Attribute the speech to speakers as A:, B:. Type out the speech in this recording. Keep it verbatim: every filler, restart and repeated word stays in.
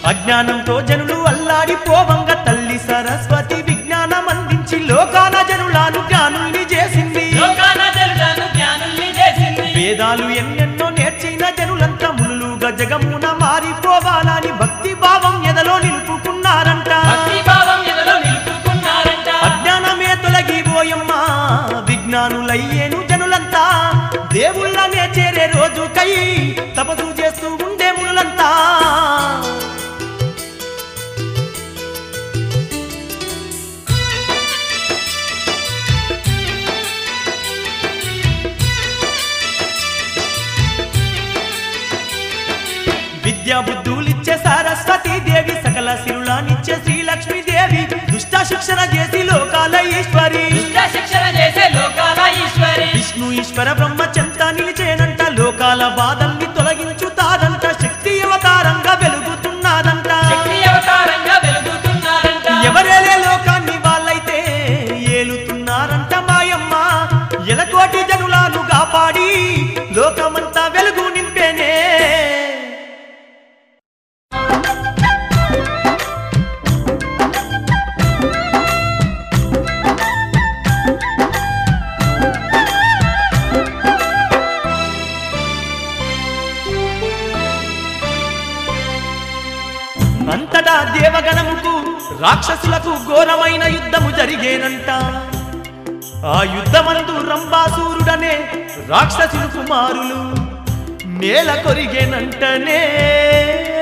A: అజ్ఞానంతో జనులు అల్లాడిపోవంగ తల్లి సరస్వతి విజ్ఞానం అందించి లోకాన జనులను జ్ఞానుల్ని చేసింది వేదాలు ఎన్నెన్నో నేర్చిన జనులంతా మునులుగా జగమున మారిపోవాలని భక్తి భావం ఎదలో నిలుపుకున్నారంట అజ్ఞానమే తొలగిపోయమ్మా విజ్ఞానులయ్యేను జనులంతా దేవుళ్ళనే చేరే రోజుకై తపస్సు చేస్తూ ఉండే మునులంతా విద్యా బుద్ధులిచ్చే సరస్వతి దేవి సకల సిరులానిచ్చే శ్రీలక్ష్మీ దేవి దుష్ట శిక్షణ చేసి లోకాల ఈశ్వరి విష్ణు ఈశ్వర బ్రహ్మ చెంత నిలిచేనంట లోకాల బాధల్ని తొలగించుతాదంట శక్తి అవతారంగా వెలుగుతున్నాదంట ఎవరేలే లోకాన్ని వాళ్ళైతే ఏలుతున్నారంట మాయమ్మ ఎలకోటి జనులను కాపాడి లోకమంతా వెలుగు నింపేనే అంతటా దేవగణముకు రాక్షసులకు ఘోరమైన యుద్ధము జరిగేనంట ఆ యుద్ధమందు రంభాసూరుడనే రాక్షసులు కుమారులు నేల కొరిగేనంటనే